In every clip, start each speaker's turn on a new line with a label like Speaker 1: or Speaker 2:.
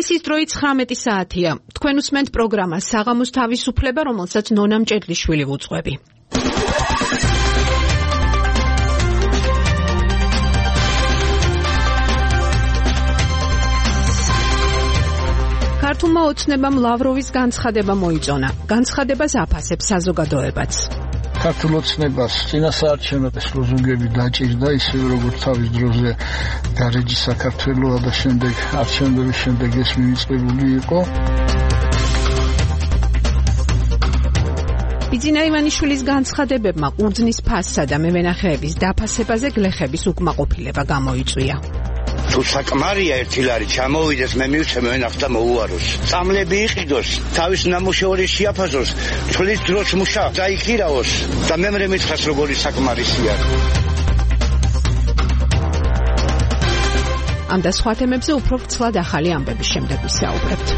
Speaker 1: თბილისის დროით 19 საათია. თქვენ უსმენთ პროგრამა საღამოს თავისუფლება, რომელსაც ნონა მჭედლიშვილი ვუძღვები. ქართულმა ოცნებამ ლავროვის განცხადება მოიწონა. განცხადებას აფასებს საზოგადოებაც.
Speaker 2: ქართულ ოცნებას წინასაარჩევნო ლოზუნგები დაჭირდა, ისე როგორც თავის დროზე გარეჯი საქართველოა და შემდეგ არჩევნების შემდეგ ეს მივიწყებული იყო.
Speaker 1: ბიძინა ივანიშვილის განცხადებებმა ყურძნის ფასსა და მევენახეების დაფასებაზე გლეხების უკმაყოფილება გამოიწვია.
Speaker 3: თუ საკმარია ერთი ლარი ჩამოვიდეს, მე მივცემ ვენახს და მოუაროს. წამლები იყიდოს, თავის ნამუშევარი შეაფასოს, თვლის დროს მუშა დაიქირაოს და მემრე მითხრას როგორი საკმარისია.
Speaker 1: ამ და სხვა თემებზე უფრო ვრცლად ახალი ამბების შემდეგ ვისაუბრებთ.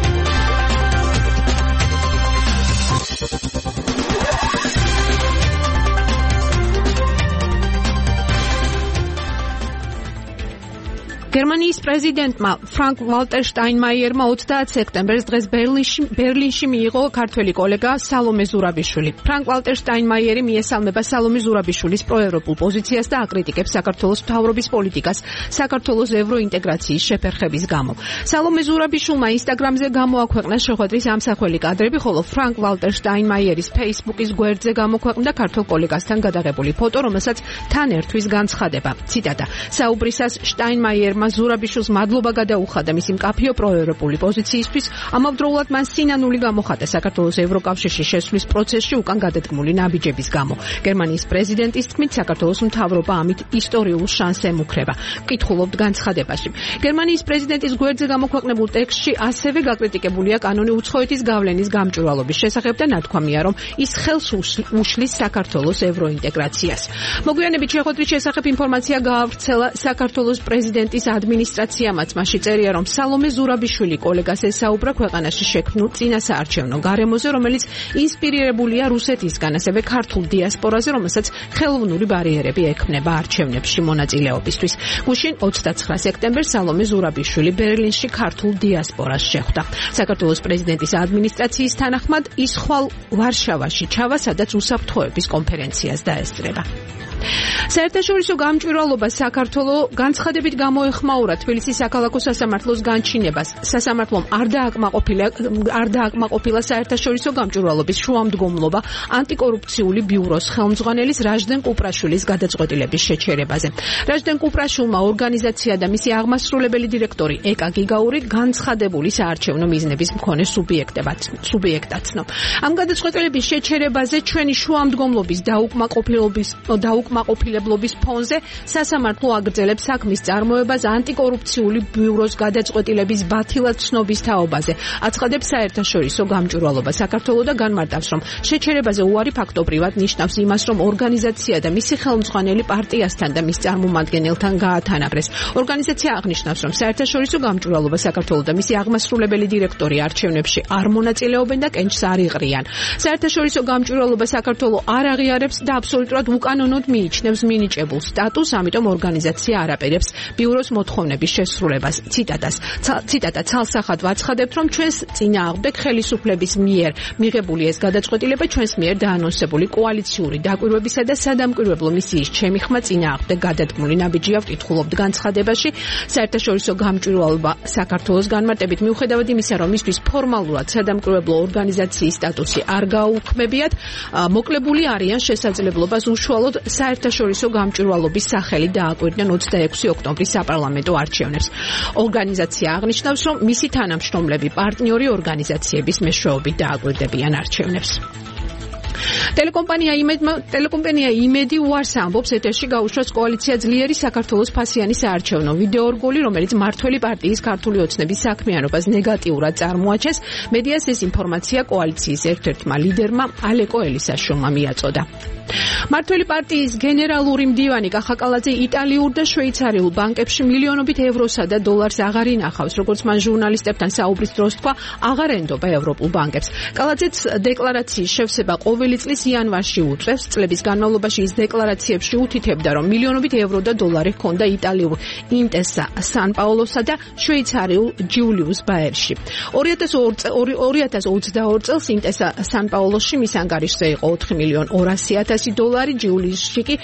Speaker 1: გერმანიის პრეზიდენტმა ფრანკ ვალტერ შტაინმაიერმა 30 სექტემბერს დღეს ბერლინში მიიღო ქართველი კოლეგა სალომე ზურაბიშვილი. ფრანკ ვალტერ შტაინმაიერი მიესალმება სალომე ზურაბიშვილის პროევროპულ პოზიციას და აკრიტიკებს საქართველოს მთავრობის პოლიტიკას საქართველოს ევროინტეგრაციის შეფერხების გამო. სალომე ზურაბიშვილმა ინსტაგრამზე გამოაქვეყნა შეხვედრის ამსახველი კადრები, ხოლო ფრანკ ვალტერ შტაინმაიერის ფეისბუქის გვერდზე გამოქვეყნდა ქართულ კოლეგასთან გადაღებული ფოტო, რომელსაც თან ერთვის განცხადება. ციტატა: საუბრისას შტაინმაიერმა ზურაბიშვილს მადლობა გადაუხადა მისი მკაფიო პროევროპული პოზიციისთვის, ამავდროულად მან სინანული გამოხატა საქართველოს ევროკავშირში შესვლის პროცესში უკან გადადგმული ნაბიჯების გამო. გერმანიის პრეზიდენტის თქმით, საქართველოს მთავრობა ამით ისტორიულ შანსს ემუქრება. ვკითხულობთ განცხადებაში. გერმანიის პრეზიდენტის გვერდზე გამოქვეყნებულ ტექსტში ასევე გაკრიტიკებულია კანონი უცხოეთის გავლენის გამჭვირვალობის შესახებ და ნათქვამია, რომ ის ხელს უშლის საქართველოს ევროინტეგრაციას. მოგვიანებით შეხვედრის შესახებ ინფორმაცია გაავრცელა საქართველოს პრეზიდენტის ადმინისტრაციამაც. მასში წერია, რომ სალომე ზურაბიშვილი კოლეგას ესაუბრა ქვეყანაში შექმნილ წინასაარჩევნო გარემოზე, რომელიც ინსპირირებულია რუსეთისგან, ასევე ქართულ დიასპორაზე, რომელსაც ხელოვნური ბარიერები ექმნება არჩევნებში მონაწილეობისთვის. გუშინ 29 სექტემბერს სალომე ზურაბიშვილი ბერლინში ქართულ დიასპორას შეხვდა. საქართველოს პრეზიდენტის ადმინისტრაციის თანახმად ის ხვალ ვარშავაში ჩავა, სადაც უსაფრთხოების კონფერენციას დაესწრება. საერთაშორისო გამჭვირვალობა საქართველოს განცხადებით გამოეხმაურა თბილისის საქალაქო სასამართლოს განჩინებას. სასამართლომ არ დააკმაყოფილა საერთაშორისო გამჭვირვალობის შუამდგომლობა ანტიკორუფციული ბიუროს ხელმძღვანელის რაჟდენ კუპრაშვილის გადაწყვეტილების შეჩერებაზე. რაჟდენ კუპრაშვილმა ორგანიზაცია და მისი აღმასრულებელი დირექტორი ეკა გიგაური განცხადებული საარჩევნო მიზნების მქონე სუბიექტაცნო. ამ გადაწყვეტილების შეჩერებაზე ჩვენი შუამდგომლობის დაუკმაყოფილებლობის ფონზე სასამართლო აგრძელებს საქმის წარმოებას ანტიკორუფციული ბიუროს გადაწყვეტილების ბათილად ცნობის თაობაზე. აცხადებს საერთაშორისო გამჭვირვალობა საქართველოს და განმარტავს, რომ შეჩერებაზე უარი ფაქტობრივად ნიშნავს იმას, რომ ორგანიზაცია და მისი ხელმძღვანელი პარტიასთან და მის წარმომადგენელთან გაათანაბრეს. ორგანიზაცია აღნიშნავს, რომ საერთაშორისო გამჭვირვალობა საქართველოს და მისი აღმასრულებელი დირექტორი არჩევნებში არ მონაწილეობენ და კენჭს არ იყრიან. საერთაშორისო გამჭვირვალობა საქართველოს არ აღიარებს და აბსოლუტურად უკანონოდ მიიჩნევს მინიჭებულ სტატუსს, ამიტომ ორგანიზაცია არაპირებს ბიუროს მოთხოვნების შესრულებას. ციტატა: ცალსახად ვაცხადებთ, რომ ჩვენს წინააღმდეგ ხელისუფლების მიერ მიღებული ეს გადაწყვეტილება ჩვენს მიერ დაანონსებული კოალიციური დაკვირვებისა და სადამკვირვებლო მისიის ჩემი ხმა წინააღმდეგ გადადგმული ნაბიჯია. ვკითხულობთ განცხადებაში. საერთაშორისო გამჭვირვალობა საქართველოს განმარტებით, მიუხედავად იმისა, რომ მისთვის ფორმალურად სადამკვირვებლო ორგანიზაციის სტატუსი არ გაუქმებიათ, მოკლებული არიან შესაძლებლობას უშუალოდ საერთაშორისო გამჭვირვალობის სახელით დააკვირდნენ 26 ოქტომბრის საპარლამენტო არჩევნებს. ორგანიზაცია აღნიშნავს, რომ მისი თანამშრომლები პარტნიორი ორგანიზაციების მეშვეობით დააკვირდებიან არჩევნებს. ტელეკომპანია იმედი უარს ამბობს ეთერში გაუშვას კოალიცია ძლიერი საქართველოს ფასიანი საარჩევნო ვიდეორგოლი, რომელიც მართველი პარტიის ქართული ოცნების საქმიანობას ნეგატიურად წარმოაჩენს. მედიას ეს ინფორმაცია კოალიციის ერთ-ერთმა ლიდერმა ალეკო ელისაშვილმა მიაწოდა. მართველი პარტიის გენერალური მდივანი კახაკალაძე იტალიურ და შვეიცარიულ ბანკებში მილიონობით ევროსა და დოლარს აღარ ინახავს, როგორც მან ჟურნალისტებთან საუბრის დროს თქვა, აღარ ენდობა ევროპულ ბანკებს. კალაძეც დეკლარაციის შევსება ყოველი წლის იანვარში უწევს. წლების განმავლობაში ის დეკლარაციებში უთითებდა, რომ მილიონობით ევრო და დოლარი ჰქონდა იტალიურ ინტესა სან პაულოსა და შვეიცარიულ ჯიულიუს ბაერში. 2022 წელს ინტესა სან პაულოსში მის ანგარიშზე იყო 4.200.000 დოლარი, ჯიულიუსში კი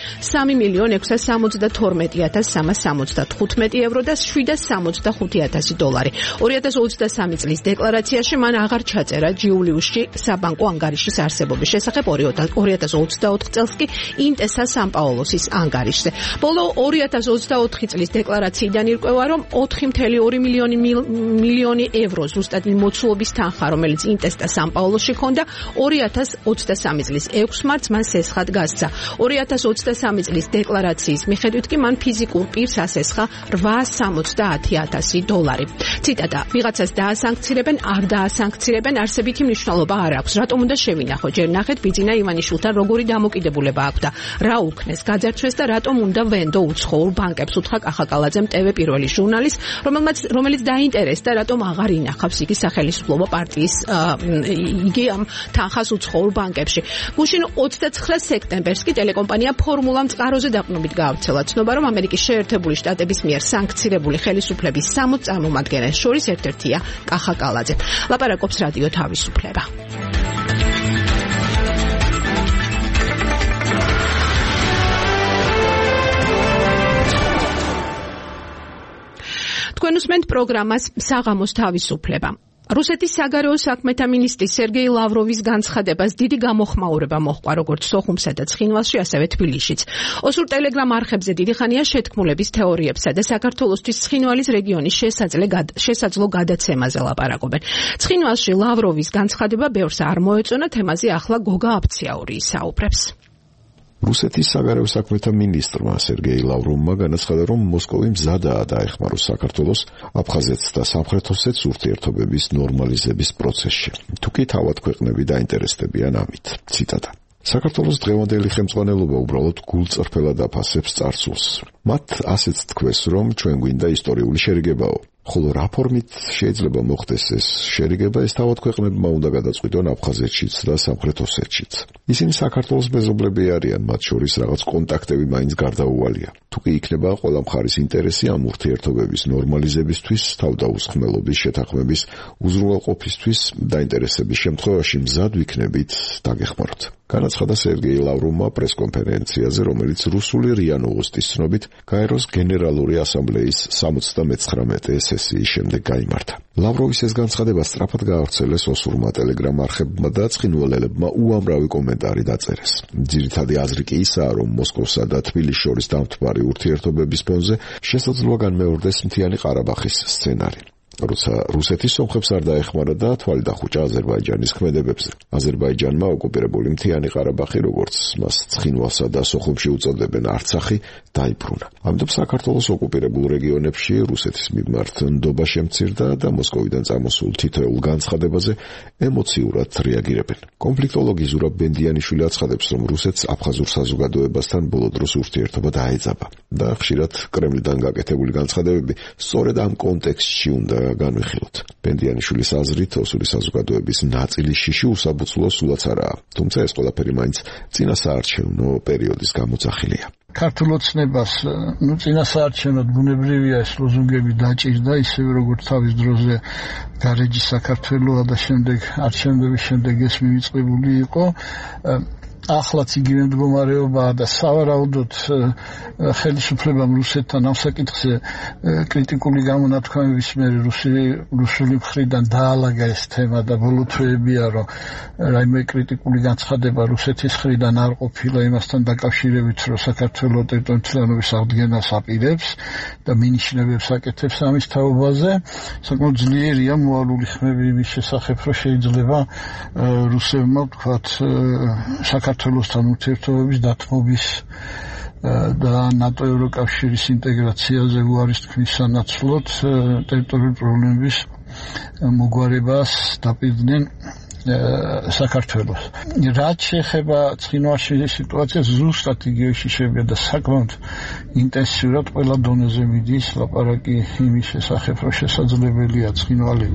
Speaker 1: 3.672.375 ევრო და 765.000 დოლარი. 2023 წლის დეკლარაციაში მან აღარ ჩაწერა ჯიულიუსში საბანკო ანგარიშის არსებობის შესახებ. 2024 წელს კი ინტესა სან პაულოსის ანგარიშზე. ბოლო 2024 წლის დეკლარაციიდან ირკვევა, რომ 4.2 მილიონი ევრო ზუსტად მოცულობის თანხა, რომელიც ინტესა სან პაულოსში ჰქონდა, 2023 წლის 6 მარტს მან სესხად გასცა. 2023 წლის დეკლარაციის მიხედვით კი მან ფიზიკურ პირს ასესხა 870.000 დოლარი. ციტატა: ვიღაცას დაასანქცირებენ, არ დაასანქცირებენ, არსებითი მნიშვნელობა არ აქვს. რატომ უნდა შევინახო? ჯერ ნახეთ ბიძინა ივანიშვილთან როგორი დამოკიდებულება აქვს და რა უქნეს, გაძარცვეს და რატომ უნდა ვენდო უცხოურ ბანკებს, უთხრა კახაკალაძემ TV პირველი ჟურნალის, რომელიც დაინტერესდა, რატომ აღარ ინახავს იგი სახელმწიფო პარტიის იგი ამ თანხას უცხოურ ბანკებში. გუშინ 29 სექტემბერს კი ტელეკომპანია ფორმულა მწყაროზე დაყრდნობით გაავრცელა ცნობა, რომ ამერიკის შეერთებული შტატების მიერ სანქცირებული ხელისუფლების 60 წარმომადგენელს შორის ერთ-ერთია კახაკალაძე. ლაპარაკობს რადიო თავისუფლება. თქვენ უსმენთ პროგრამას საღამოს თავისუფლება. რუსეთის საგარეო საქმეთა მინისტრის სერგეი ლავროვის განცხადებას დიდი გამოხმაურება მოჰყვა როგორც სოხუმსა და ცხინვალში, ასევე თბილისშიც. ოსურ ტელეგრამ არხებზე დიდი ხანია შეთქმულების თეორიებსა და საქართველოსთვის ცხინვალის რეგიონის შესაძლო გადაცემაზე ლაპარაკობენ. ცხინვალში ლავროვის განცხადება ბევრს არ მოეწონა, თემაზე ახლა გოგა აფციაური ისაუბრებს.
Speaker 4: რუსეთის საგარეო საქმეთა მინისტრმა სერგეი ლავროვმა განაცხადა, რომ მოსკოვი მზადაა დაეხმაროს საქართველოს აფხაზეთს და სამხრეთ ოსეთს ურთიერთობების ნორმალიზების პროცესში. თუკი თავად ქვეყნები დაინტერესდებიან ამით. ციტატა: საქართველოს დღევანდელი ხელმძღვანელობა უბრალოდ გულწრფელად აფასებს წარსულს. მათ ასეც თქვეს, რომ ჩვენ გვინდა ისტორიული შერიგებაო. ხოლო რა ფორმით შეიძლება მოხდეს ეს შერიგება, ეს თავად ქვეყნებმა უნდა გადაწყვიტონ აფხაზეთშიც და სამხრეთ ოსეთშიც. ისინი საქართველოს მეზობლები არიან, მათ შორის რაღაც კონტაქტები მაინც გარდაუვალია. თუკი იქნება ყველა მხარის ინტერესი ამ ურთიერთობების ნორმალიზებისთვის, თავდაუსხმელობის შეთანხმების უზრუნველყოფისთვის და ინტერესების შემთხვევაში მზად ვიქნებით დაგეხმაროთ. განაცხადა სერგეი ლავროვმა პრესკონფერენციაზე, რომელიც რუსული РИА Новостის ცნობით გაეროს გენერალური ასამბლეის 79 სესიის შემდეგ გაიმართა. ლავროვის ეს განცხადება სწრაფად გაავრცელეს ოსურმა ტელეგრამ არხებმა და ცხინვალელებმა უამრავი კომენტარი დაწერეს. ძირითადი აზრი კი ისაა, რომ მოსკოვსა და თბილისს შორის დამთბარი ურთიერთობების ფონზე შესაძლოა განმეორდეს მთიანი ყარაბაღის სცენარი. როცა რუსეთის სომხებს არ დაეხმარა და თვალი დახუჭა აზერბაიჯანის ქმედებებზე. აზერბაიჯანმა ოკუპირებული მთიანი ყარაბაღი, როგორც მას ცხინვალსა და სოხუმში უწოდებენ, არცახი, დაიბრუნა. ამიტომ საქართველოს ოკუპირებულ რეგიონებში რუსეთის მიმართ ნდობა შემცირდა და მოსკოვიდან წამოსულ თითოეულ განცხადებაზე ემოციურად რეაგირებენ. კონფლიქტოლოგი ზურაბ ბენდიანიშვილი აცხადებს, რომ რუსეთს აფხაზურ საზოგადოებასთან ბოლო დროს ურთიერთობა დაეძაბა და ხშირად კრემლიდან გაკეთებული განცხადებები სწორედ ამ კონტექსტში უნდა განვიხილოთ. ბენდიანიშვილის აზრით, ოსური საზოგადოების ნაწილის შიში უსაბუცლო სულაც არაა, თუმცა ეს ყველაფერი მაინც წინასაარჩევნო პერიოდის გამოძახილია.
Speaker 2: ქართულ ოცნებას, წინასაარჩევნოდ ბუნებრივია ეს ლოზუნგები დაჭირდა, ისევე როგორც თავის დროზე გარეჯი საქართველოა და შემდეგ არჩევნების შემდეგ ეს მივიწყებული იყო. ახლაც იგივე მდგომარეობაა და სავარაუდოდ ხელისუფლებამ რუსეთთან ამ საკითხზე კრიტიკული გამონათქვამების მერე რუსული მხრიდან დაალაგა ეს თემა და ბოლო თვეებია, რომ რაიმე კრიტიკული განცხადება რუსეთის მხრიდან არ ყოფილა იმასთან დაკავშირებით, რომ საქართველოს ტერიტორიების აღდგენას აპირებს და მინიშნებებს აკეთებს ამის თაობაზე. საკმაოდ ძლიერია მოვალული ხმები იმის შესახებ, რომ შეიძლება რუსებმა ვთქვათ საქართველოსთან ურთიერთობების დათმობის და ნატო ევროკავშირის ინტეგრაციაზე უარის თქმის სანაცვლოდ ტერიტორიული პრობლემების მოგვარებას დაპირდნენ საქართველოს. რაც შეეხება ცხინვალში სიტუაციას, ზუსტად იგივეში შევიდა და საკმაოდ ინტენსიურად ყველა დონეზე მიდის ლაპარაკი იმის შესახებ, რომ შესაძლებელია ცხინვალი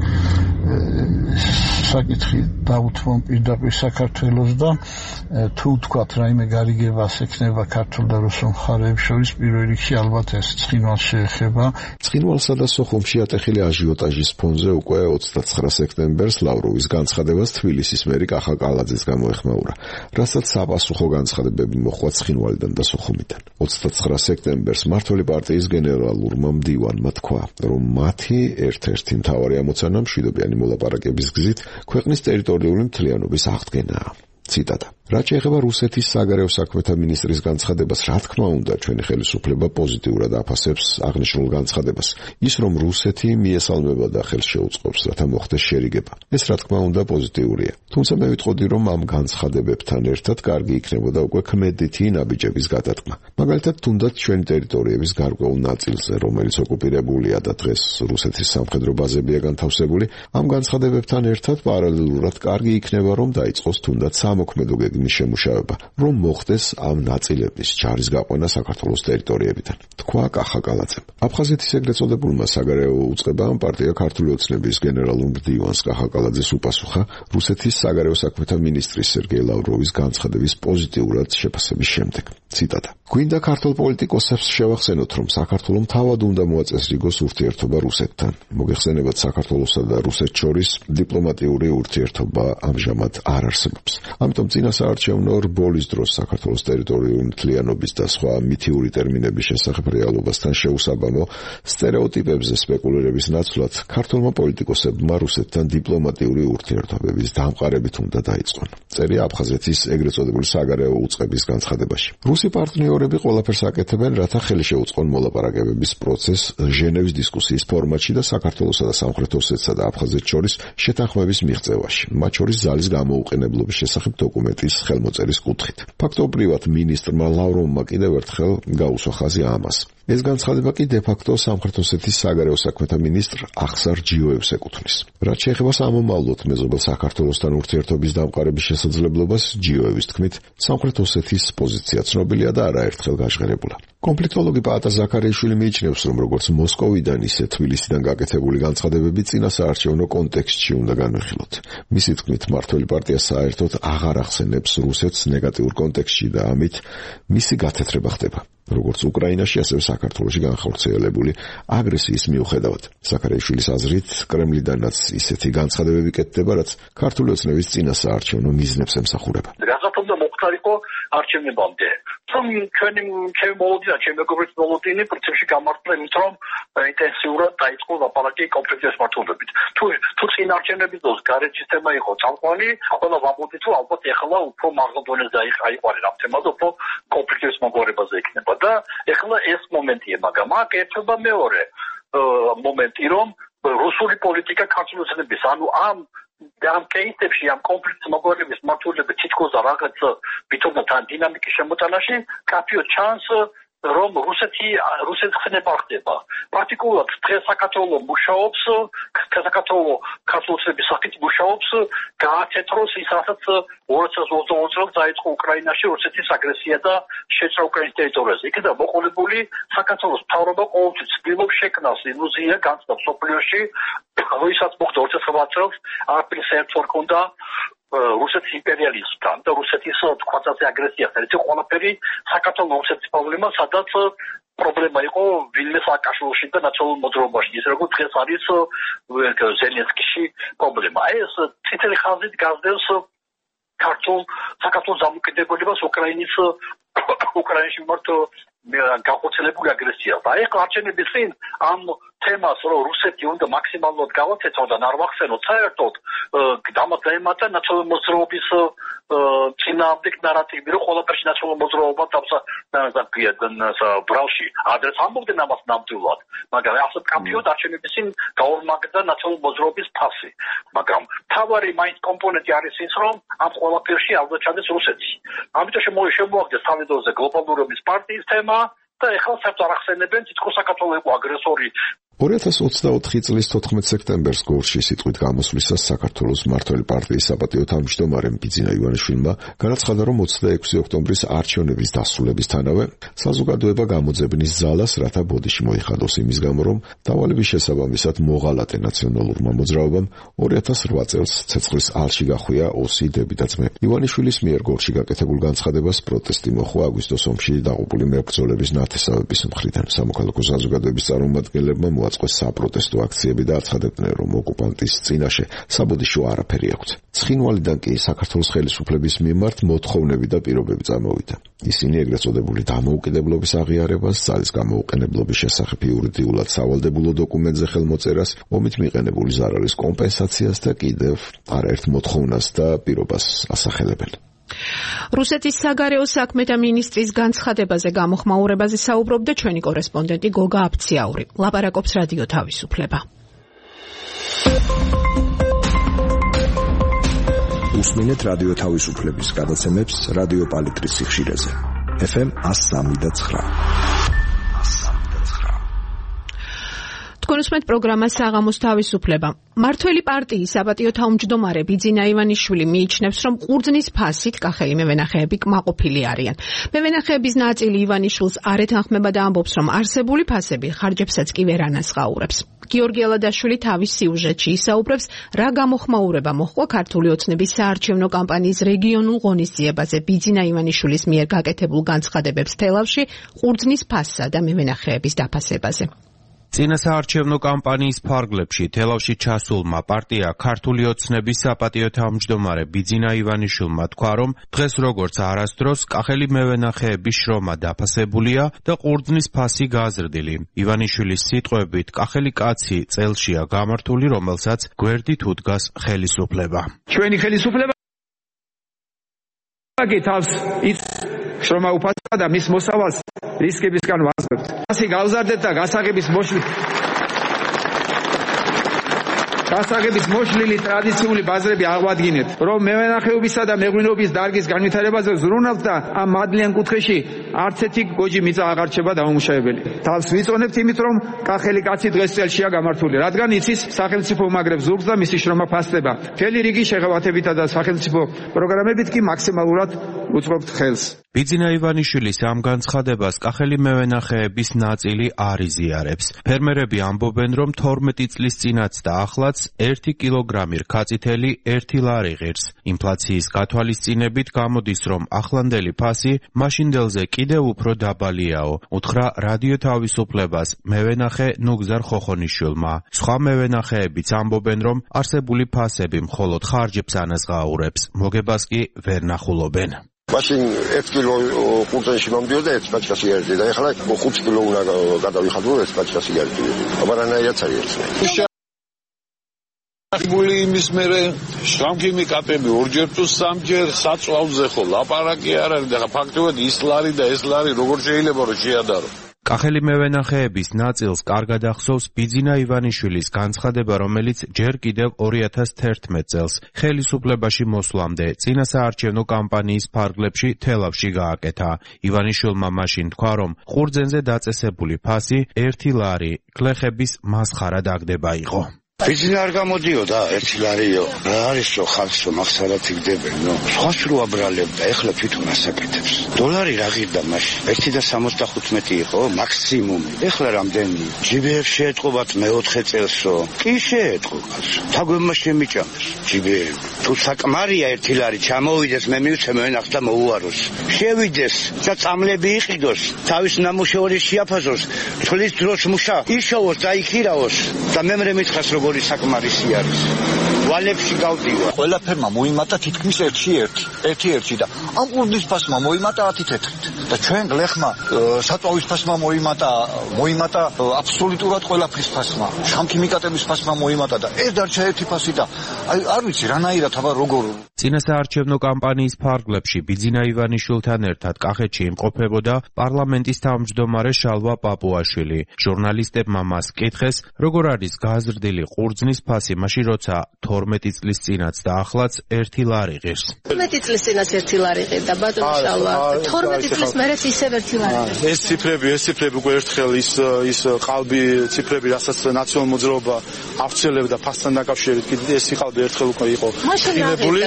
Speaker 2: საკითხი დაუთმონ პირდაპირ საქართველოს და თუ თქვათ რაიმე გარიგებას ექნება ქართულ და რუსულ მხარეებს შორის, პირველ რიგში ალბათ ეს ცხინვალს შეეხება.
Speaker 4: ცხინვალსა და სოხუმში ატეხილი აჟიოტაჟის ფონზე უკვე 29 სექტემბერს ლავროვის განცხადებას თბილისის მერი კახა კალაძის გამოეხმაურა, რასაც საპასუხო განცხადებები მოჰყვა ცხინვალიდან და სოხუმიდან. 29 სექტემბერს მმართველი პარტიის გენერალურმა მდივანმა თქვა, რომ მათი ერთ-ერთი მთავარი ამოცანა მშვიდობიანი მოლაპარაკების გზით ქვეყნის ტერიტორიული მთლიანობის აღდგენაა. ციტატა. რაც შეეხება რუსეთის საგარეო საქმეთა მინისტრის განცხადებას, რა თქმა უნდა, ჩვენი ხელისუფლება პოზიტიურად აფასებს აღნიშნულ განცხადებას. ის, რომ რუსეთი მიესალმება და ხელს შეუწყობს, რათა მოხდეს შერიგება. ეს რა თქმა უნდა პოზიტიურია. თუმცა მე ვიტყოდი, რომ ამ განცხადებებთან ერთად კარგი იქნებოდა უკვე ქმედითი ნაბიჯების გადადგმა. მაგალითად, თუნდაც ჩვენი ტერიტორიების გარკვეულ ნაწილზე, რომელიც ოკუპირებულია და დღეს რუსეთის სამხედრო ბაზებია განთავსებული, ამ განცხადებებთან ერთად პარალელურად კარგი იქნება, რომ დაიწყოს თუნდაც სამოქმედო შემუშავება, რომ მოხდეს ამ ნაწილების ჯარის გაყვანა საქართველოს ტერიტორიებიდან. თქვა კახა კალაძემ. აფხაზეთის ეგრეთ წოდებულმა საგარეო უწყებამ პარტია ქართული ოცნების გენერალურ მდივანს კახა კალაძეს უპასუხა რუსეთის საგარეო საქმეთა მინისტრის სერგეი ლავროვის განცხადების პოზიტიურად შეფასების შემდეგ. ციტატა. გვინდა ქართულ პოლიტიკოსებს შევახსენოთ, რომ საქართველოს თავად უნდა მოაწესრიგოს ურთიერთობა რუსეთთან. მოგეხსენებათ, საქართველოსა და რუსეთს შორის დიპლომატიური ურთიერთობა ამჟამად არ არსებობს. ამიტომ წინასაარჩევნო რბოლის დროს საქართველოს ტერიტორიული მთლიანობის და სხვა მითიური ტერმინების შესახებ რეალობასთან შეუსაბამო სტერეოტიპებზე სპეკულირების ნაცვლად ქართულმა პოლიტიკოსებმა რუსეთთან დიპლომატიური ურთიერთობების დამყარებით უნდა დაიწყონ. წერია აფხაზეთის ეგრეთ წოდებული საგარეო უწყების განცხადებაში. რუსი პარტნიორები ყველაფერს აკეთებენ, რათა ხელი შეუწყონ მოლაპარაკებების პროცესს ჟენევის დისკუსიის ფორმატში და საქართველოსა და სამხრეთ ოსეთსა და აფხაზეთს შორის შეთანხმების მიღწევაში, მათ შორის ზალის გამოუყენებლობის შესახებ დოკუმენტის ხელმოწერის კუთხით. ფაქტობრივად მინისტრმა ლავროვმა კიდევ ერთხელ გაუსვა ხაზი ამას. ეს განცხადება კი დე-ფაქტო სამხრეთ ოსეთის საგარეო საქმეთა მინისტრ ახსარ ჯიოევს ეკუთვნის. რაც შეეხება სამომავლოდ მეზობელ საქართველოსთან ურთიერთობის დამყარების შესაძლებლობას, ჯიოევის თქმით, სამხრეთ ოსეთის პოზიცია ცნობილია და არაერთხელ გაჟღერებულა. კონფლიქტოლოგი პაატა ზაქარიაშვილი მიიჩნევს, რომ როგორც მოსკოვიდან, ისე თბილისიდან გაკეთებული განცხადებები წინასაარჩევნო კონტექსტში უნდა განვიხილოთ. მისი თქმით, მმართველი პარტია საერთოდ აღარ ახსენებს რუსეთს ნეგატიურ კონტექსტში და ამით მისი გათეთრება ხდება. როგორც უკრაინაში, ასევე საქართველოში განხორციელებული აგრესიის მიუხედავად. ზაქარიაშვილის აზრით, კრემლიდანაც ისეთი განცხადებები კეთდება, რაც ქართული ოცნების წინასაარჩევნო მიზნებს ემსახურება.
Speaker 5: გასათმდა მოხდარიყო არჩევნებამდე. რომ ჩვენი მოლოდინა, ჩემი მეგობრების მოლოდინი პროცესში გამართლა იმით, რომ ინტენსიურად დაიწყო ლაპარაკი კონფლიქტის მართულებით. თუ წინ არჩევნების დროს გარეჯის თემა იყო წამყვანი, ყველა ვამბობდით, რომ ალბათ ეხლა უფრო მაღალ დონეზე აიყვანენ ამ თემაზე, უფრო კონფლიქტის მოგვარებაზე იქნება და ეხლა ეს მომენტია, მაგრამ აქ ერთობა მეორე მომენტი, რომ რუსული პოლიტიკა ქართული ოცნების, ანუ ამ კეისებში, ამ კონფლიქტის მოგვარების მართულებით თითქოს რაღაც ვითომთან დინამიკის შემოტანაში კაფეო ჩანს, რომ რუსეთს ხდება ხდება. პრაქტიკულად დღეს საქართველოს მუშაობს, საქართველოს ქართული ოცნების სახით მუშაობს, გააცეთროს ის, რასაც 2022 წელს დაიწყო უკრაინაში რუსეთის აგრესია და შეჭრა უკრაინის ტერიტორიაზე. იქნება მოყოლებული საქართველოს მთავრობა ყოველთვის ცდილობს შექმნას ილუზია განცდა მსოფლიოში, როდესაც მოხდა 2009 წელს არაფერი საერთო არ ჰქონდა რუსეთის იმპერიალიზმთან და რუსეთის თქვაცაზე აგრესიასთან. ეს ყველაფერი საქართველოს რუსეთის პრობლემა, სადაც პრობლემა იყო ვილნეს სააკაშვილში და ნაციონალურ მოძრაობაში, ის როგორც დღეს არის ზელენსკიში პრობლემა. ეს წითელი ხაზით გასდევს საქართველოს დამოუკიდებლობას უკრაინაში მიმართ განხორციელებული აგრესიას. და ეხლა არჩევნების წინ ამ თემას, რომ რუსეთი უნდა მაქსიმალურად გავაცეთო და არ ვახსენოთ, საერთოდ დამატება ნაციონალური მოძრაობის წინააღმდეგ ნარატივი, რომ ყველაფერში ნაციონალური მოძრაობა ბრალში ადრეს ამბობდნენ ამას ნამდვილად, მაგრამ ასე კამპიოდ არჩევნების წინ გაორმაგდა ნაციონალური მოძრაობის ფასი. მაგრამ მთავარი მაინც კომპონენტი არის ის, რომ ამ ყველაფერში არ უნდა ჩადეს რუსეთი. ამიტომ შემოაგდეს თავიდანვე გლობალურობის პარტიის თემა და ეხლა საერთოდ არ ახსენებენ თითქოს საქართველოს იყო აგრესორი
Speaker 4: 2024 წლის 14 სექტემბერს გორში სიტყვით გამოსვლისას საქართველოს მმართველი პარტიის საპატიო თავმჯდომარემ ბიძინა ივანიშვილმა განაცხადა, რომ 26 ოქტომბრის არჩევნების დასრულებისთანავე საზოგადოება გამოძებნის ზალას, რათა ბოდიში მოიხადოს იმის გამო, რომ დავალების შესაბამისად მოღალატე ნაციონალურმა მოძრაობამ 2008 წელს ცეცხლის ალში გახვია ოსი დები და ძმები. ივანიშვილის მიერ გორში გაკეთებულ განცხადებას პროტესტი მოჰყვა აგვისტოს ომში დაღუპული მებრძოლების ნათესავების მხრიდან. სამოქალაქო საზოგადოების წარმომადგენლებმა მოაწყვეს საპროტესტო აქციები და აცხადებდნენ, რომ ოკუპანტის წინაშე საბოდიშო არაფერი აქვთ. ცხინვალიდან კი საქართველოს ხელისუფლების მიმართ მოთხოვნები და პირობები წამოვიდა. ისინი ეგრეთ წოდებული დამოუკიდებლობის აღიარებას, ძალის გამოუყენებლობის შესახებ იურიდიულად სავალდებულო დოკუმენტზე ხელმოწერას, ომით მიყენებული ზარალის კომპენსაციას და კიდევ არაერთ მოთხოვნას და პირობას ასახელებენ.
Speaker 1: რუსეთის საგარეო საქმეთა მინისტრის განცხადებაზე გამოხმაურებაზე საუბრობდა ჩვენი კორესპონდენტი გოგა აფციაური. ლაპარაკობს რადიო თავისუფლება.
Speaker 6: უსმინეთ რადიო თავისუფლების გადაცემებს რადიო პალიტრის სიხშირეზე. FM 103.9.
Speaker 1: თქვენ პროგრამა საღამოს თავისუფლება. მმართველი პარტიის საპატიო თავმჯდომარე ბიძინა ივანიშვილი მიიჩნევს, რომ ყურძნის ფასით კახელი მევენახეები კმაყოფილი არიან. მევენახეების ნაწილი ივანიშვილს არ ეთანხმება და ამბობს, რომ არსებული ფასები ხარჯებსაც კი ვერ ანაზღაურებს. გიორგი ალადაშვილი თავის სიუჟეტში ისაუბრებს, რა გამოხმაურება მოჰყვა ქართული ოცნების საარჩევნო კამპანიის რეგიონულ ღონისძიებაზე ბიძინა ივანიშვილის მიერ გაკეთებულ განცხადებებს თელავში ყურძნის ფასსა და მევენახეების დაფასებაზე.
Speaker 7: წინასაარჩევნო კამპანიის ფარგლებში თელავში ჩასულმა პარტია ქართული ოცნების საპატიო თავმჯდომარე ბიძინა ივანიშვილმა თქვა, რომ დღეს როგორც არასდროს კახელი მევენახეების შრომა დაფასებულია და ყურძნის ფასი გაზრდილი. ივანიშვილის სიტყვებით, კახელი კაცი წელშია გამართული, რომელსაც გვერდით უდგას ხელისუფლება.
Speaker 8: ჩვენი ხელისუფლება თავს შრომა უფასა და მის მოსავალს რისკებისგან ვაზრებთ. ასე გავზარდეთ და გასაღების მოშლილი ტრადიციული ბაზრები აღვადგინეთ, რომ მევენახეობისა და მეღვინეობის დარგის განვითარებაზე ზრუნავთ და ამ მადლიან კუთხეში არც ერთი გოჯი მიწა აღარ რჩება დამუშავებელი. თავს ვიწონებთ იმით, რომ კახელი კაცი დღეს წელშია გამართული, რადგან იცის სახელმწიფო უმაგრებს ზურგს და მისი შრომა ფასდება. მთელი რიგი შეღავათებითა და სახელმწიფო პროგრამებით კი მაქსიმალურად უწყობთ ხელს.
Speaker 7: ბიძინა ივანიშვილის ამ განცხადებას კახელი მევენახეების ნაწილი არ იზიარებს. ფერმერები ამბობენ, რომ 12 წლის წინაც და ახლაც 1 კილოგრამი რქაწითელი 1 ლარი ღირს. ინფლაციის გათვალისწინებით გამოდის, რომ ახლანდელი ფასი მაშინდელზე კიდევ უფრო დაბალიაო, უთხრა რადიო თავისუფლებას მევენახე ნუგზარ ხოხონიშვილმა. სხვა მევენახეებიც ამბობენ, რომ არსებული ფასები მხოლოდ ხარჯებს ანაზღაურებს, მოგებას კი ვერ ნახულობენ.
Speaker 9: მაშინ 1 კილო ყურძენში მომდიოდა 1 ბაჭკა სიგარეტი და ეხლა 5 კილო უნდა გადავიხადო 1 ბაჭკა სიგარეტი. აბარანაირად არის.
Speaker 10: გული იმის მერე შრამქიმი კატები ორჯერ თუ სამჯერ საწვავზე ხო ლაპარაკი არ არის და ფაქტობრივად ის ლარი და ეს ლარი როგორ შეიძლება რომ შეადარო.
Speaker 7: კახელი მევენახეების ნაწილს კარგად ახსოვს ბიძინა ივანიშვილის განცხადება, რომელიც ჯერ კიდევ 2011 წელს ხელისუფლებაში მოსვლამდე წინასაარჩევნო კამპანიის ფარგლებში თელავში გააკეთა. ივანიშვილმა მაშინ თქვა, რომ ყურძენზე დაწესებული ფასი 1 ლარი გლეხების მასხარა დაგდება იყო.
Speaker 3: ბიძინა არ გამოდიოდა 1 ლარიო. რა არის რომ ხალხს მაგსარად იგდებენ, ნო? სხვა შრო აბრალებდა, ეხლა თვითონ ასაკეთებს. დოლარი რა ღირდა მაშინ? 1.75 იყო მაქსიმუმი. ეხლა რამდენი? ჯიბეებს შეეტყობათ მე-4 წელსო. კი შეეტყობათ. თაგვებმა შემიჭამეს ჯიბეები. თუ საკმარია 1 ლარი ჩამოვიდეს, მე მივცე მევენახს და მოუაროს. შევიდეს და წამლები იყიდოს, თავის ნამუშევარი შეაფასოს, თვლის დროს მუშა იშოვოს და იქირაოს და მემრე მითხას როგორ საკმარისი არის. ვალებში გავდივა.
Speaker 11: ყველაფერმა მოიმატა თითქმის 1 და ამ ყურძნის ფასმა მოიმატა 10 თეთრით. და ჩვენ გლეხმა საწვავის ფასმა მოიმატა აბსოლუტურად ყველაფრის ფასმა. შამქიმიკატების ფასმა მოიმატა და ეს დარჩა 1 ფასი და არ ვიცი რანაირად აბა როგორ.
Speaker 7: წინასაარჩევნო კამპანიის ფარგლებში ბიძინა ივანიშვილთან ერთად კახეთში იმყოფებოდა პარლამენტის თავმჯდომარე შალვა პაპუაშვილი. ჟურნალისტებმა მას კითხეს, როგორ არის გაზრდილი ყურძნის ფასი მაშინ როცა 12 წლის წინაც და ახლაც 1 ლარი ღირს.
Speaker 12: 12 წლის წინაც 1 ლარი ღირდა ბატონო შალვა. 12 წლის მერე ისევ ერთილარებს.
Speaker 13: ეს ციფრები უკვე ერთხელ ის ყალბი ციფრები, რასაც ნაციონალურ მოძრაობა ავრცელებდა ფასთან დაკავშირებით, ეს ყალბი ერთხელ უკვე იყო ხილებული,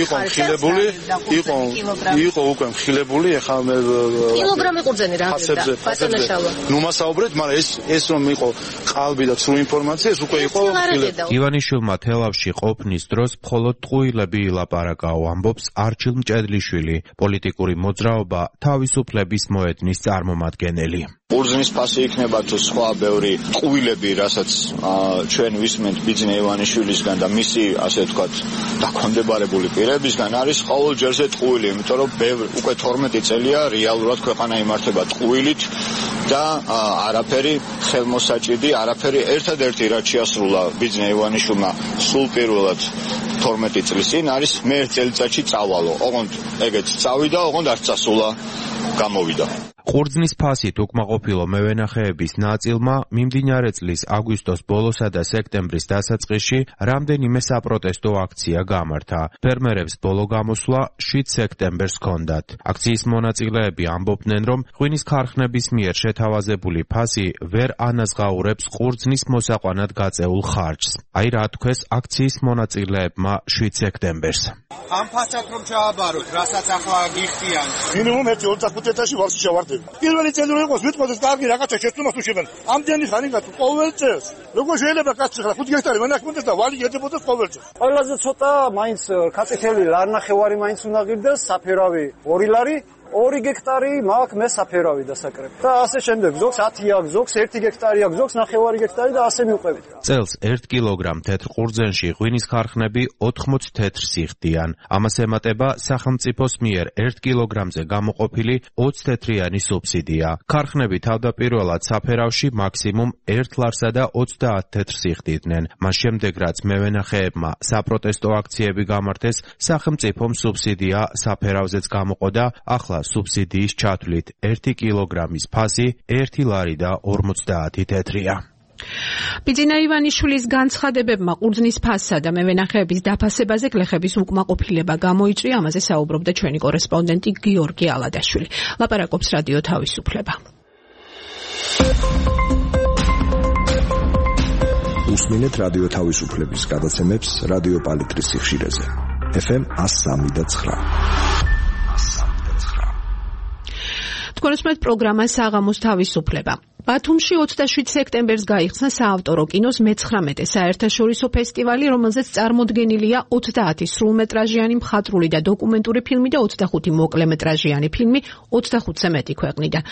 Speaker 13: იყო უკვე ხილებული, ეხლა მე
Speaker 12: კილოგრამი ყურძენი რა არის ფასანაშალა.
Speaker 13: ნუ მასაუბრეთ, მაგრამ ეს რომ იყო ყალბი და სრულ ინფორმაცია, ეს უკვე იყო ხილებული.
Speaker 7: ივანიშვილმა თელავში ყოფნის დროს მხოლოდ ტყუილები ილაპარაკაო, ამბობს არჩილ მჭედლიშვილი, პოლიტიკური მოძრაობა თავისუფლების მოედნის წარმომადგენელი.
Speaker 11: ყურძნის ფასი იქნება თუ სხვა ბევრი ტყუილები, რასაც ჩვენ ვისმენთ ბიძინა ივანიშვილისგან და მისი, ასე ვთქვათ, დაქვემდებარებული პირებისგან არის ყოველ ჯერზე ტყუილი, იმიტომ რომ უკვე 12 წელია რეალურად ქვეყანა იმართება ტყუილით და არაფერი ხელმოსაჭიდი, არაფერი ერთადერთი რაც შეასრულა ბიძინა ივანიშვილმა სულ პირველად 12 წლის წინ არის მე ერთ წელიწადში წავალო. ოღონდ ეგეც წავიდა, ოღონდ არ წასულა, გამოვიდა.
Speaker 7: ყურძნის ფასით უკმაყოფილო მევენახეების ნაწილმა მიმდინარე წლის აგვისტოს ბოლოსა და სექტემბრის დასაწყისში რამდენიმე საპროტესტო აქცია გამართა. ფერმერებს ბოლო გამოსვლა 7 სექტემბერს ჰქონდათ. აქციის მონაწილეები ამბობდნენ, რომ ღვინის ქარხნების მიერ შეთავაზებული ფასი ვერ ანაზღაურებს ყურძნის მოსაყვანად გაწეულ ხარჯს. აი რა თქვეს აქციის მონაწილეებმა 7 სექტემბერს.
Speaker 14: ამ ფასად რომ ჩააბაროთ, რასაც ახლა გიხდიან.
Speaker 15: მინიმუმ 1-25 ეტაში ვარში ჩავარდები. პირველი წელი რომ იყოს ვიტყოდეს კარგი რაღაცა შეცდომას უშვებენ. ამდენი ხანი გათუ ყოველ წელს. როგორ შეიძლება კაცი ხარ 5 გექტარი მენახმოდეს და ვალი ეძებოდეს ყოველ წელს.
Speaker 16: ყველაზე ცოტა მაინც კაწითელი ლარნახევარი მაინც უნდა ღირდეს, საფერავი 2 ლარი. 2 გექტარი მაქვს მე საფერავი დასაკრებ. და ასე შემდეგ, ზოგს 10 აქვს, ზოგს 1 გექტარი აქვს, ზოგს 9 გექტარი და ასე მივყვებით.
Speaker 7: წელს 1 კილოგრამ თეთრ ყურძენში ღვინის ქარხნები 80 თეთრს იხდიან. ამას ემატება სახელმწიფოს მიერ 1 კილოგრამზე გამოყოფილი 20 თეთრიანი სუბსიდია. ქარხნები თავდაპირველად საფერავში მაქსიმუმ 1 ლარსა და 30 თეთრს იხდიდნენ. მას შემდეგ რაც მევენახეებმა საპროტესტო აქციები გამართეს, სახელმწიფომ სუბსიდია საფერავზეც გამოყო და ახლა სუბსიდიის ჩათვლით 1 კილოგრამის ფასი 1 ლარი და 50 თეთრია.
Speaker 1: ბიძინა ივანიშვილის განცხადებებმა ყურძნის ფასსა და მევენახეების დაფასებაზე გლეხების უკმაყოფილება გამოიწვია, ამაზე საუბრობდა ჩვენი კორესპონდენტი გიორგი ალადაშვილი. ლაპარაკობს რადიო თავისუფლება.
Speaker 6: უსმინეთ რადიო თავისუფლების გადაცემებს რადიო პალიტრის სიხშირეზე. FM 103.9.
Speaker 1: თქვენსმეთ პროგრამა საღამოს თავისუფლება. ბათუმში 27 სექტემბერს გაიხსნა საავტორო კინოს მე-19 საერთაშორისო ფესტივალი, რომელზეც წარმოდგენილია 30 სრულმეტრაჟიანი მხატვრული და დოკუმენტური ფილმი და 25 მოკლემეტრაჟიანი ფილმი 25-ზე მეტი ქვეყნიდან.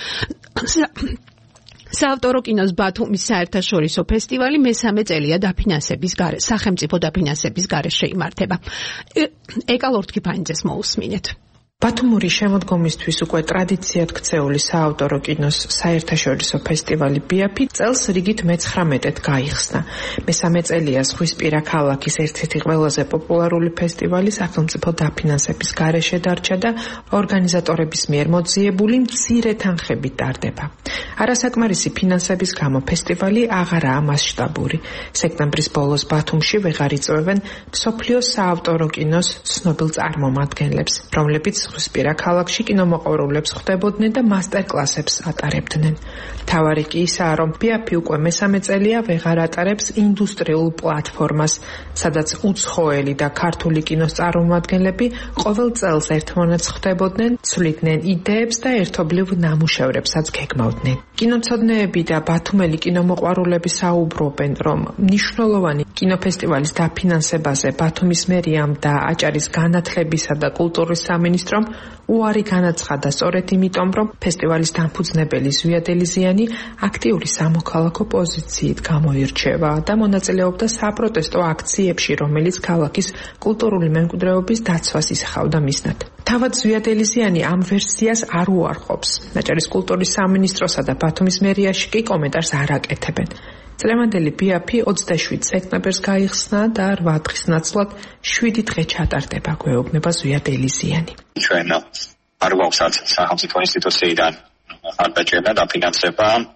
Speaker 1: საავტორო კინოს ბათუმის საერთაშორისო ფესტივალი მე-3 წელია სახელმწიფო დაფინანსების გარეშე იმართება. ეკალორთქი ფანიძეს მოусმინეთ.
Speaker 17: ბათუმური შემოდგომისთვის უკვე ტრადიციად ქცეული საავტორო კინოს საერთაშორისო ფესტივალი ბიაფი წელს რიგით მე-19-ად გაიხსნა. მე-3 წელია ზღვისპირა ქალაქის ერთ-ერთი ყველაზე პოპულარული ფესტივალი სახელმწიფო დაფინანსების გარეშე დარჩა და ორგანიზატორების მიერ მოძიებული მცირე თანხებით ტარდება. არასაკმარისი ფინანსების გამო ფესტივალი აღარაა მასშტაბური. სექტემბრის ბოლოს ბათუმში ვეღარ იწვევენ მსოფლიოს საავტორო კინოს ცნობილ წარმომადგენლებს, რომლებიც ზღვისპირა ქალაქში კინომოყვარულებს ხვდებოდნენ და მასტერკლასებს ატარებდნენ. თავარი კი ისაა, რომ ბიაფი უკვე მე-3 წელია ვეღარ ატარებს ინდუსტრიულ პლატფორმას, სადაც უცხოელი და ქართული კინოს წარმომადგენლები ყოველ წელს ერთმანეთს ხვდებოდნენ, ცვლიდნენ იდეებს და ერთობლივ ნამუშევრებსაც გეგმავდნენ. კინომცოდნეები და ბათუმელი კინომოყვარულები საუბრობენ, რომ მნიშვნელოვანი კინოფესტივალის დაფინანსებაზე ბათუმის მერიამ და აჭარის განათლებისა და კულტურის სამინისტრომ უარი განაცხადა სწორედ იმიტომ, რომ ფესტივალის დამფუძნებელი ზვიად ელიზიანი აქტიური სამოქალაქო პოზიციით გამოირჩევა და მონაწილეობდა საპროტესტო აქციებში, რომელიც ქალაქის კულტურული მემკვიდრეობის დაცვას ისახავდა მიზნად. თავად ზვიად ელიზიანი ამ ვერსიას არ უარყოფს. აჭარის კულტურის სამინისტროსა და ბათუმის მერიაში კი კომენტარს არ აკეთებენ. წლევანდელი ბიაფი 27 სექტემბერს გაიხსნა და 8 დღის ნაცვლად 7 დღე ჩატარდება, გვეუბნება ზვიად ელიზიანი.
Speaker 18: ჩვენ არ გვაქვს სახელმწიფო ინსტიტუციიდან არ დაჭერდა დაფინანსება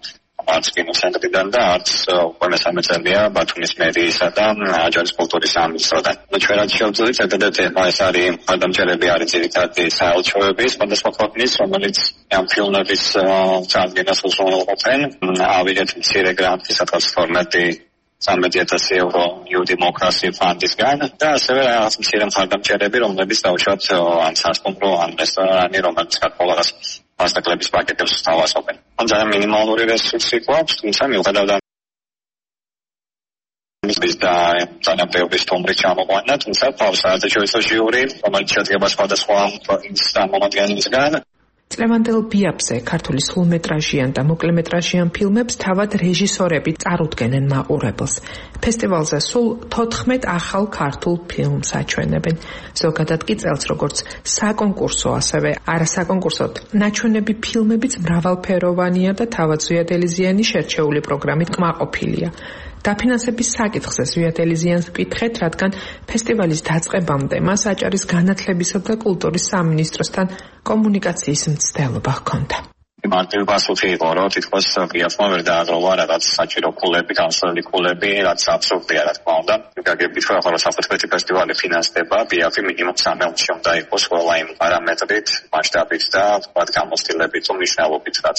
Speaker 18: არც კინოცენტრიდან და არც უკვე მესამე წელია ბათუმის მერიისა და აჯარის კულტურის სამინისტროდან. ჩვენ რაც შევძლებთ, ერთადერთი ეს არის მხარდამჭერები არის ძირითადად საელჩოები სხვადასხვა ქვეყნის, რომელიც ამ ფილმების წარდგენას უზრუნველყოფენ. ავიდეთ მცირე გრანტი 13,000 euro New Democracy Fund-ისგან და ასევე რაღაც მცირე მხარდამჭერები, რომლებიც დავუშვათ ან სასტუმრო, ან რესტორანი, რომელიც კოლაღას მასტაკლების პაკეტებს თავასობენ. ან ძალიან მინიმალური რესურსი გვაქვს, თუმცა მიუხედავად ამის და ძალიან ბევრი სტუმრი ჩამოყვანა, თუმცა თავს საერთაშორისო ჟიური, რომელიც შედგება სხვადასხვა წარმომადგენლებისგან.
Speaker 17: წლევანდელ ბიაფზე ქართული სრულმეტრაჟიან და მოკლემეტრაჟიან ფილმებს თავად რეჟისორები წარუდგენენ მაყურებელს. ფესტივალზე სულ 14 ახალ ქართულ ფილმს აჩვენებენ. ზოგადად კი წელს როგორც საკონკურსო, ასევე არასაკონკურსო ნაჩვენები ფილმებიც მრავალფეროვანია და თავად ზვიად ელიზიანი შერჩეული პროგრამით კმაყოფილია. დაფინანსების საკითხზე ზვიად ელიზიანს ვკითხეთ, რადგან ფესტივალის დაწყებამდე მას აჭარის განათლებისა და კულტურის სამინისტროსთან კომუნიკაციის მცდელობა ჰქონდა. მარტივი პასუხი იყო, რომ თითქოს ბიაფმა ვერ დააგროვა რაღაც საჭირო ქულები, განსხვავებული ქულები, რაც აბსურდია, რა თქმა უნდა. გაგებით რომ ახლა საფრთხეთი ფესტივალი ფინანსდება, ბიაფი მინიმუმ 3 ელჩი უნდა იყოს ყველა იმ პარამეტრით, მასშტაბით და ვთქვათ გამოცდილებით, უმნიშვნელობით, რაც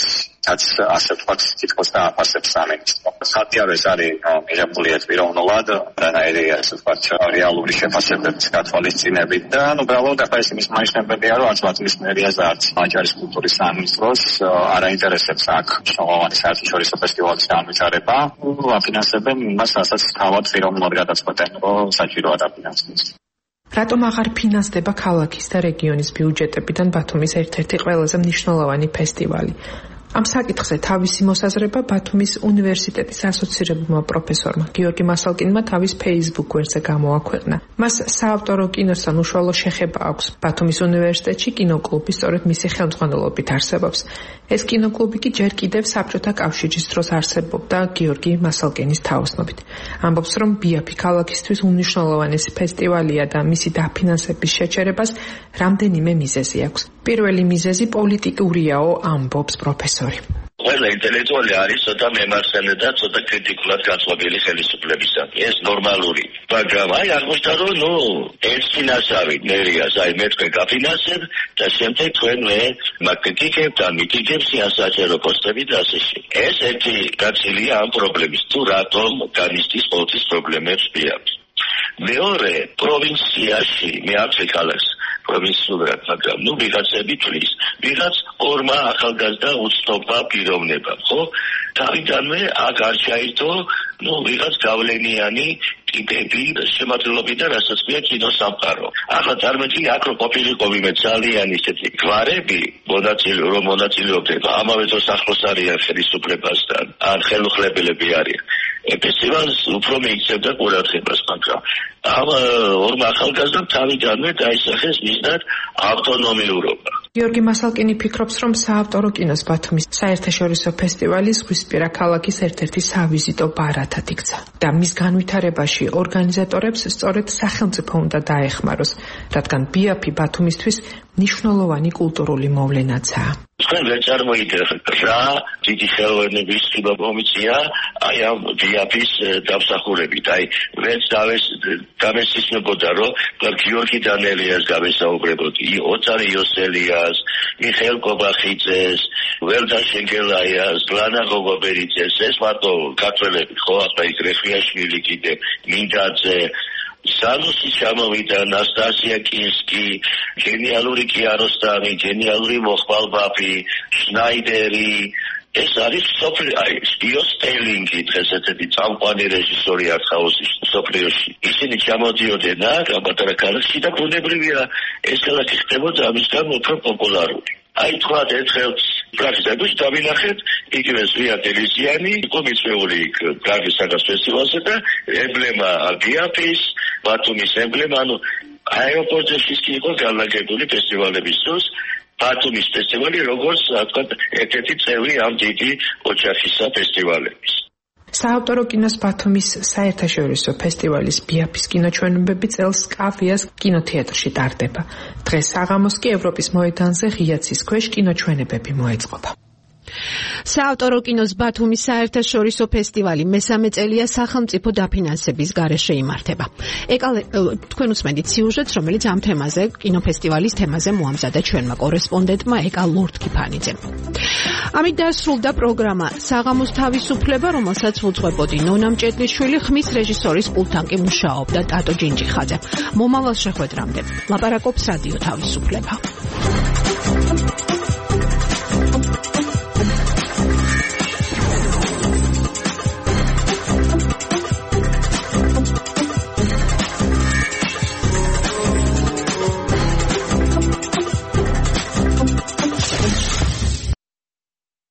Speaker 17: ასე ვთქვათ თითქოს დააფასებს სამინისტრო. ხათი არის მიღებული პიროვნულად, რანაირი ასე ვთქვათ რეალური შეფასებების გათვალისწინებით და უბრალოდ ახლა ეს იმის მანიშნებელია, რომ არც ბათუმის მერიას და არც აჭარის კულტურის სამინისტროს არ აინტერესებს აქ მნიშვნელოვანი საერთაშორისო ფესტივალის განვითარება. აფინანსებენ იმას, რასაც თავად პიროვნულად გადაწყვეტენ, რომ საჭიროა დაფინანსდეს. რატომ აღარ ფინანსდება ქალაქის და რეგიონის ბიუჯეტებიდან ბათუმის ერთ-ერთი ყველაზე მნიშვნელოვანი ფესტივალი? ამ საკითხზე თავისი მოსაზრება ბათუმის უნივერსიტეტის ასოცირებულმა პროფესორმა გიორგი მასალკინმა თავის Facebook გვერდზე გამოაქვეყნა. მას საავტორო კინოსთან უშუალო შეხება აქვს. ბათუმის უნივერსიტეტში კინოკლუბი სწორედ მისი ხელმძღვანელობით არსებობს. ეს კინოკლუბი კი ჯერ კიდევ საბჭოთა კავშირის დროს არსებობდა გიორგი მასალკინის თაოსნობით. ამბობს, რომ ბიაფი ქალაქისთვის უმნიშვნელოვანესი ფესტივალია და მისი დაფინანსების შეჩერებას რამდენიმე მიზეზი აქვს. პირველი მიზეზი პოლიტიკურიაო, ამბობს პროფესორი.
Speaker 19: ყველა ინტელექტუალი არის ცოტა მემარცხენე და ცოტა კრიტიკულად განწყობილი ხელისუფლებისა. ეს ნორმალური. მაგრამ აღმოჩნდა, რომ ერთინასავით მერიას, მე თქვენ გაფინანსებ და შემდეგ თქვენ მაკრიტიკებთ და მიტიგებთ საჭირო პოსტები და ასე შემდეგ. ეს ერთი გაცილია ამ პრობლემის. თუ რატომ განიცდის ყოველთვის პრობლემებს ბიაფს. მეორე პროვინციაში მე აქვს ქალაქს პროვინციურად, მაგრამ ვიღაცები თulis, ვიღაც ორმა ახალგაზრდა უცნობა პიროვნება, ხო? თავიდანვე აქ არ ჩაირთო, ვიღაც გავლენიანი ტიპები შემოწმებიდან, რასაც ქვია კინოსამყარო. ახლა წარმოიდგინე, აქ რომ ყოფილიყო ვინმე ძალიან ისეთი გვარები, მონაწილეობდნენ, ამავე დროს ახლოს არიან ხელისუფლებასთან, ან ხელუხლებელები არიან. ფესტივალს უფრო მიიქცევდა ყურადღებას, მაგრამ ამ ორმა ახალგაზრდამ თავიდანვე დაისახეს მისდათ ავტონომიურობა.
Speaker 17: გიორგი მასალკინი ფიქრობს, რომ საავტორო კინოს ბათუმის საერთაშორისო ფესტივალი ზღვისპირა ქალაქის ერთ-ერთი სავიზიტო ბარათად იქცა და მის განვითარებაში ორგანიზატორებს სწორედ სახელმწიფო უნდა დაეხმაროს, რადგან ბიაფი ბათუმისთვის მნიშვნელოვანი კულტურული მოვლენაცაა.
Speaker 19: თქვენ ვერ წარმოიდგენთ რა დიდი ხელოვნების ხიბა მომიწია ამ ბიაფის დამსახურებით. ვერც დამესისმებოდა, რომ გიორგი დანელიას გავესაუბრებოდი, ოცარი იოსელიას, მიხეილ კობახიძეს, ველდა შენგელაიას, გლანა ღოგობერიძეს, ეს მარტო ქართველები, ხო, ახლა იქ რეხვიაშვილი კიდე, მინდაძე, სანუსი ჩამოვიდა, ნასტასია კინსკი, გენიალური კიაროსტამი, გენიალური მოხვალბაფი, შნაიდერი. ეს არის სპიოსტელინგი, დღეს ესეთი წამყვანი რეჟისორი არტჰაუსის სოფლიოში. ისინი ჩამოდიოდნენ პატარა ქალაქში და ბუნებრივია ეს ქალაქი ხდებოდა ამისგან უფრო პოპულარული. თქვათ ერთხელ პრაქტიკაში დავინახეთ, იგივე ზვიად ელიზიანი იყო მიწვეული გრაგის საგას ფესტივალზე და ემბლემა ბიაფის, ბათუმის ემბლემა, აეროპორტებში იყო განლაგებული ფესტივალების დროს. ბათუმის ფესტივალი როგორც თქვათ ერთ-ერთი წევრი ამ დიდი ოჯახისა ფესტივალების.
Speaker 17: საავტორო კინოს ბათუმის საერთაშორისო ფესტივალის ბიაფის კინოჩვენებები წელს კავიას კინოთეატრში ტარდება. დღეს საღამოს კი ევროპის მოედანზე ღია ცის ქვეშ კინოჩვენებები მოეწყობა.
Speaker 1: საავტორო კინოს ბათუმის საერთაშორისო ფესტივალი მესამე წელია სახელმწიფო დაფინანსების გარეშე იმართება. თქვენ უსმენთ სიუჟეტს, რომელიც ამ თემაზე, კინოფესტივალის თემაზე მოამზადა ჩვენმა კორესპონდენტმა ეკა ლორდ-კიფანიძემ. ამით დასრულდა პროგრამა საღამოს თავისუფლება, რომელსაც უძღვებოდი ნონა მჭედლიშვილი, ხმის რეჟისორის პულტთან კი მუშაობდა ტატო ჯინჯიხაძე. მომავალ შეხვედრამდე ლაპარაკობს რადიო თავისუფლება.